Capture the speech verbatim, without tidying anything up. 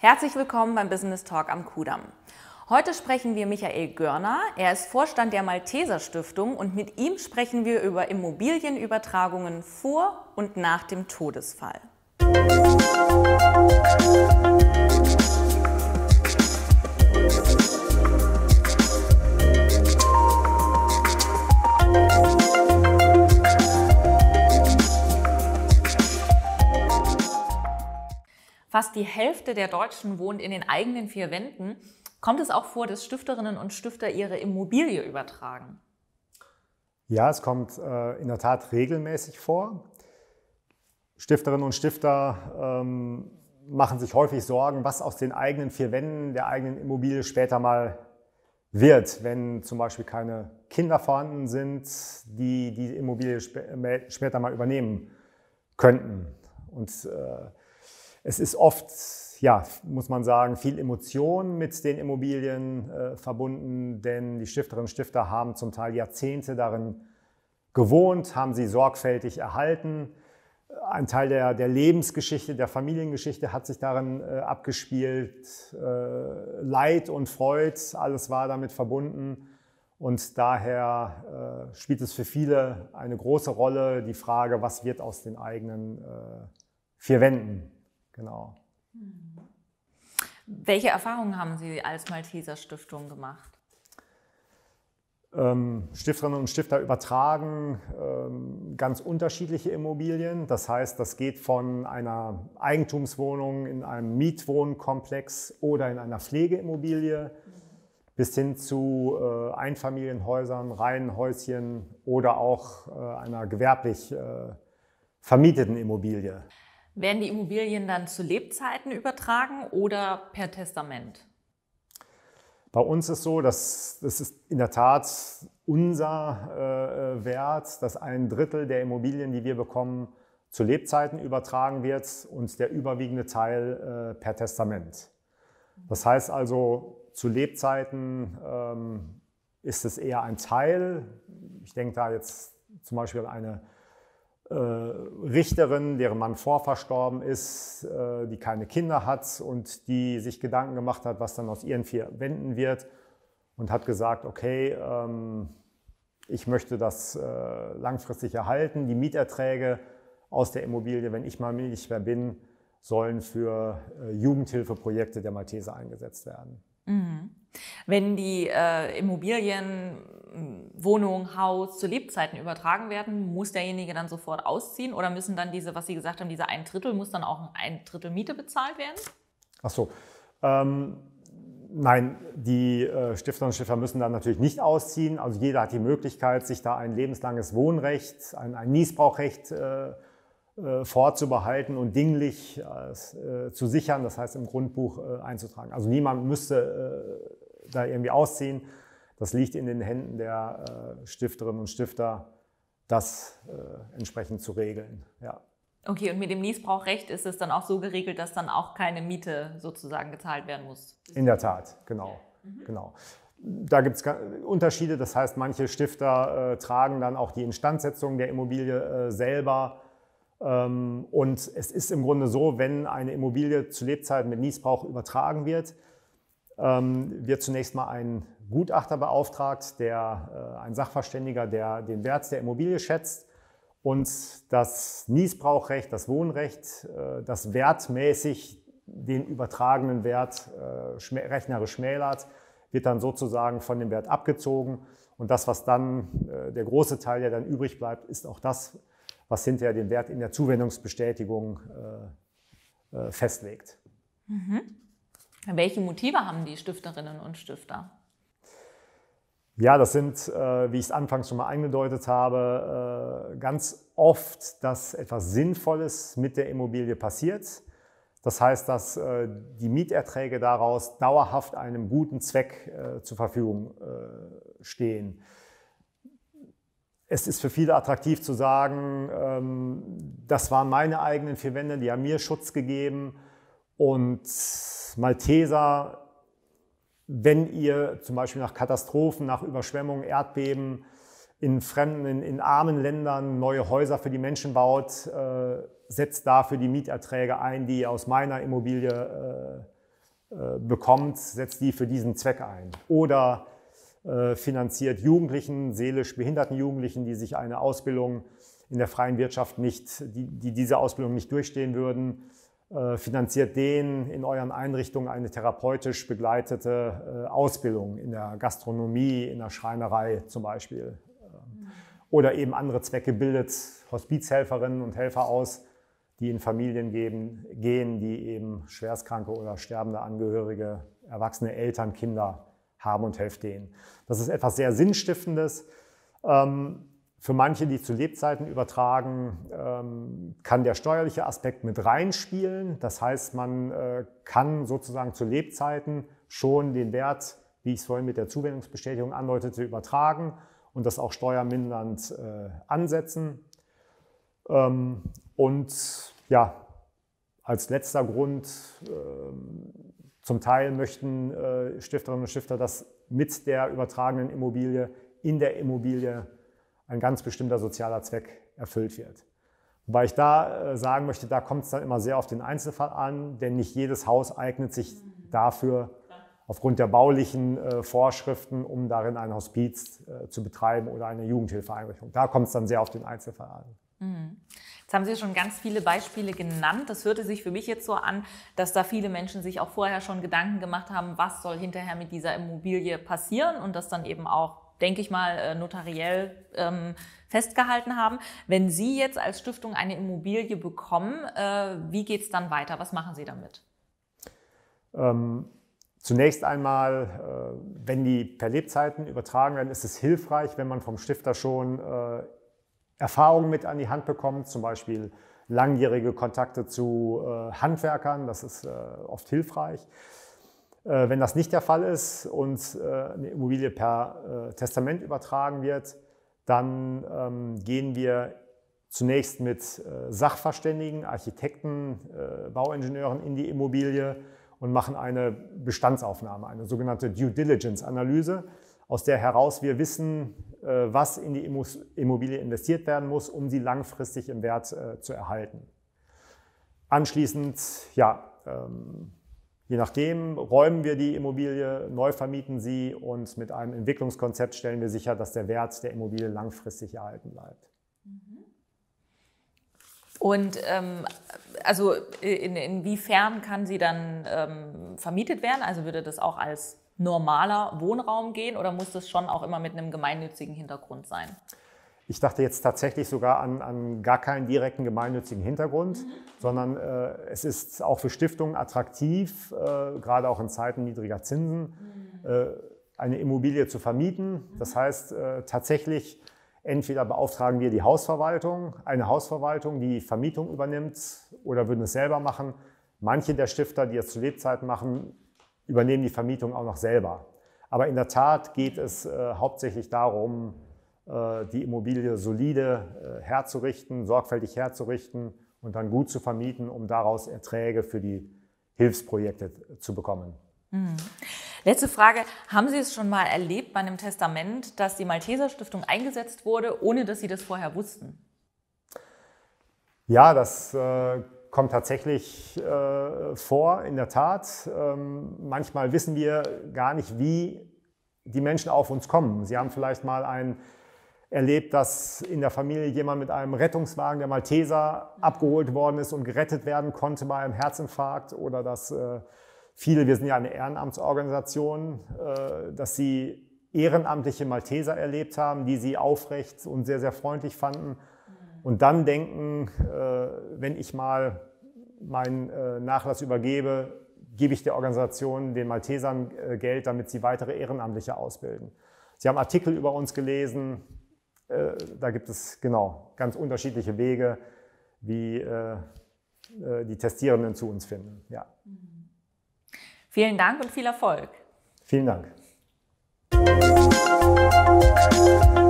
Herzlich willkommen beim Business Talk am Kudamm. Heute sprechen wir Michael Görner. Er ist Vorstand der Malteser Stiftung und mit ihm sprechen wir über Immobilienübertragungen vor und nach dem Todesfall. Fast die Hälfte der Deutschen wohnt in den eigenen vier Wänden. Kommt es auch vor, dass Stifterinnen und Stifter ihre Immobilie übertragen? Ja, es kommt äh, in der Tat regelmäßig vor. Stifterinnen und Stifter ähm, machen sich häufig Sorgen, was aus den eigenen vier Wänden der eigenen Immobilie später mal wird, wenn zum Beispiel keine Kinder vorhanden sind, die die Immobilie sp- später mal übernehmen könnten. Und äh, Es ist oft, ja, muss man sagen, viel Emotion mit den Immobilien äh, verbunden, denn die Stifterinnen und Stifter haben zum Teil Jahrzehnte darin gewohnt, haben sie sorgfältig erhalten. Ein Teil der, der Lebensgeschichte, der Familiengeschichte hat sich darin äh, abgespielt. Äh, Leid und Freud, alles war damit verbunden. Und daher äh, spielt es für viele eine große Rolle, die Frage, was wird aus den eigenen äh, vier Wänden. Genau. Welche Erfahrungen haben Sie als Malteser Stiftung gemacht? Ähm, Stifterinnen und Stifter übertragen ähm, ganz unterschiedliche Immobilien. Das heißt, das geht von einer Eigentumswohnung in einem Mietwohnkomplex oder in einer Pflegeimmobilie bis hin zu äh, Einfamilienhäusern, Reihenhäuschen oder auch äh, einer gewerblich äh, vermieteten Immobilie. Werden die Immobilien dann zu Lebzeiten übertragen oder per Testament? Bei uns ist so, dass das ist in der Tat unser äh, Wert, dass ein Drittel der Immobilien, die wir bekommen, zu Lebzeiten übertragen wird und der überwiegende Teil äh, per Testament. Das heißt also, zu Lebzeiten ähm, ist es eher ein Teil. Ich denke da jetzt zum Beispiel an eine Äh, Richterin, deren Mann vorverstorben ist, äh, die keine Kinder hat und die sich Gedanken gemacht hat, was dann aus ihren vier Wänden wird und hat gesagt, okay, ähm, ich möchte das äh, langfristig erhalten. Die Mieterträge aus der Immobilie, wenn ich mal nicht mehr bin, sollen für äh, Jugendhilfeprojekte der Malteser eingesetzt werden. Mhm. Wenn die äh, Immobilien, Wohnung, Haus zu Lebzeiten übertragen werden, muss derjenige dann sofort ausziehen oder müssen dann diese, was Sie gesagt haben, diese ein Drittel, muss dann auch ein Drittel Miete bezahlt werden? Ach so. Ähm, nein, die äh, Stifterinnen und Stifter müssen dann natürlich nicht ausziehen. Also jeder hat die Möglichkeit, sich da ein lebenslanges Wohnrecht, ein, ein Niesbrauchrecht äh, äh, vorzubehalten und dinglich äh, zu sichern, das heißt im Grundbuch äh, einzutragen. Also niemand müsste äh, da irgendwie ausziehen. Das liegt in den Händen der äh, Stifterinnen und Stifter, das äh, entsprechend zu regeln. Ja. Okay, und mit dem Niesbrauchrecht ist es dann auch so geregelt, dass dann auch keine Miete sozusagen gezahlt werden muss? In der Tat, genau. Mhm. genau. Da gibt es Unterschiede, das heißt, manche Stifter äh, tragen dann auch die Instandsetzung der Immobilie äh, selber. Ähm, und es ist im Grunde so, wenn eine Immobilie zu Lebzeiten mit Niesbrauch übertragen wird, ähm, wird zunächst mal ein Gutachter beauftragt, der, äh, ein Sachverständiger, der den Wert der Immobilie schätzt und das Niesbrauchrecht, das Wohnrecht, äh, das wertmäßig den übertragenen Wert äh, schmä rechnerisch schmälert, wird dann sozusagen von dem Wert abgezogen. Und das, was dann, äh, der große Teil, der dann übrig bleibt, ist auch das, was hinterher den Wert in der Zuwendungsbestätigung äh, äh, festlegt. Mhm. Welche Motive haben die Stifterinnen und Stifter? Ja, das sind, äh, wie ich es anfangs schon mal angedeutet habe, äh, ganz oft, dass etwas Sinnvolles mit der Immobilie passiert. Das heißt, dass äh, die Mieterträge daraus dauerhaft einem guten Zweck äh, zur Verfügung äh, stehen. Es ist für viele attraktiv zu sagen, ähm, das waren meine eigenen vier Wände, die haben mir Schutz gegeben und Malteser, wenn ihr zum Beispiel nach Katastrophen, nach Überschwemmungen, Erdbeben in fremden, in, in armen Ländern neue Häuser für die Menschen baut, äh, setzt dafür die Mieterträge ein, die ihr aus meiner Immobilie äh, bekommt, setzt die für diesen Zweck ein. Oder äh, finanziert Jugendlichen, seelisch behinderten Jugendlichen, die sich eine Ausbildung in der freien Wirtschaft nicht, die, die diese Ausbildung nicht durchstehen würden, äh, finanziert denen in euren Einrichtungen eine therapeutisch begleitete äh, Ausbildung in der Gastronomie, in der Schreinerei zum Beispiel. Ähm, oder eben andere Zwecke, bildet Hospizhelferinnen und Helfer aus, die in Familien geben, gehen, die eben schwerstkranke oder sterbende Angehörige, erwachsene Eltern, Kinder haben und helft denen. Das ist etwas sehr Sinnstiftendes. Ähm, Für manche, die zu Lebzeiten übertragen, ähm, kann der steuerliche Aspekt mit reinspielen. Das heißt, man äh, kann sozusagen zu Lebzeiten schon den Wert, wie ich es vorhin mit der Zuwendungsbestätigung andeutete, übertragen und das auch steuermindernd äh, ansetzen. Ähm, und ja, als letzter Grund, äh, zum Teil möchten äh, Stifterinnen und Stifter, dass mit der übertragenen Immobilie in der Immobilie ein ganz bestimmter sozialer Zweck erfüllt wird. Wobei ich da äh, sagen möchte, da kommt es dann immer sehr auf den Einzelfall an, denn nicht jedes Haus eignet sich dafür aufgrund der baulichen äh, Vorschriften, um darin ein Hospiz äh, zu betreiben oder eine Jugendhilfeeinrichtung. Da kommt es dann sehr auf den Einzelfall an. Mhm. Jetzt haben Sie schon ganz viele Beispiele genannt. Das hörte sich für mich jetzt so an, dass da viele Menschen sich auch vorher schon Gedanken gemacht haben, was soll hinterher mit dieser Immobilie passieren und das dann eben auch, denke ich mal, notariell ähm, festgehalten haben. Wenn Sie jetzt als Stiftung eine Immobilie bekommen, äh, wie geht es dann weiter? Was machen Sie damit? Ähm, zunächst einmal, äh, wenn die per Lebzeiten übertragen werden, ist es hilfreich, wenn man vom Stifter schon äh, Erfahrungen mit an die Hand bekommt, zum Beispiel langjährige Kontakte zu äh, Handwerkern, das ist äh, oft hilfreich. Äh, wenn das nicht der Fall ist und äh, eine Immobilie per äh, Testament übertragen wird, dann ähm, gehen wir zunächst mit äh, Sachverständigen, Architekten, äh, Bauingenieuren in die Immobilie und machen eine Bestandsaufnahme, eine sogenannte Due Diligence-Analyse, aus der heraus wir wissen, äh, was in die Immobilie investiert werden muss, um sie langfristig im Wert äh, zu erhalten. Anschließend, ja, ähm, je nachdem, räumen wir die Immobilie, neu vermieten sie und mit einem Entwicklungskonzept stellen wir sicher, dass der Wert der Immobilie langfristig erhalten bleibt. Und ähm, also in, inwiefern kann sie dann ähm, vermietet werden? Also würde das auch als normaler Wohnraum gehen oder muss das schon auch immer mit einem gemeinnützigen Hintergrund sein? Ich dachte jetzt tatsächlich sogar an, an gar keinen direkten gemeinnützigen Hintergrund, mhm. sondern äh, es ist auch für Stiftungen attraktiv, äh, gerade auch in Zeiten niedriger Zinsen, mhm. äh, eine Immobilie zu vermieten. Mhm. Das heißt, äh, tatsächlich entweder beauftragen wir die Hausverwaltung, eine Hausverwaltung, die Vermietung übernimmt oder würden es selber machen. Manche der Stifter, die es zu Lebzeiten machen, übernehmen die Vermietung auch noch selber. Aber in der Tat geht es äh, hauptsächlich darum, die Immobilie solide herzurichten, sorgfältig herzurichten und dann gut zu vermieten, um daraus Erträge für die Hilfsprojekte zu bekommen. Mhm. Letzte Frage. Haben Sie es schon mal erlebt bei einem Testament, dass die Malteser Stiftung eingesetzt wurde, ohne dass Sie das vorher wussten? Ja, das äh, kommt tatsächlich äh, vor, in der Tat. Ähm, manchmal wissen wir gar nicht, wie die Menschen auf uns kommen. Sie haben vielleicht mal ein erlebt, dass in der Familie jemand mit einem Rettungswagen der Malteser abgeholt worden ist und gerettet werden konnte bei einem Herzinfarkt oder dass äh, viele, wir sind ja eine Ehrenamtsorganisation, äh, dass sie ehrenamtliche Malteser erlebt haben, die sie aufrecht und sehr, sehr freundlich fanden und dann denken, äh, wenn ich mal meinen äh, Nachlass übergebe, gebe ich der Organisation, den Maltesern äh, Geld, damit sie weitere Ehrenamtliche ausbilden. Sie haben Artikel über uns gelesen. Da gibt es genau ganz unterschiedliche Wege, wie äh, die Testierenden zu uns finden. Ja. Vielen Dank und viel Erfolg. Vielen Dank.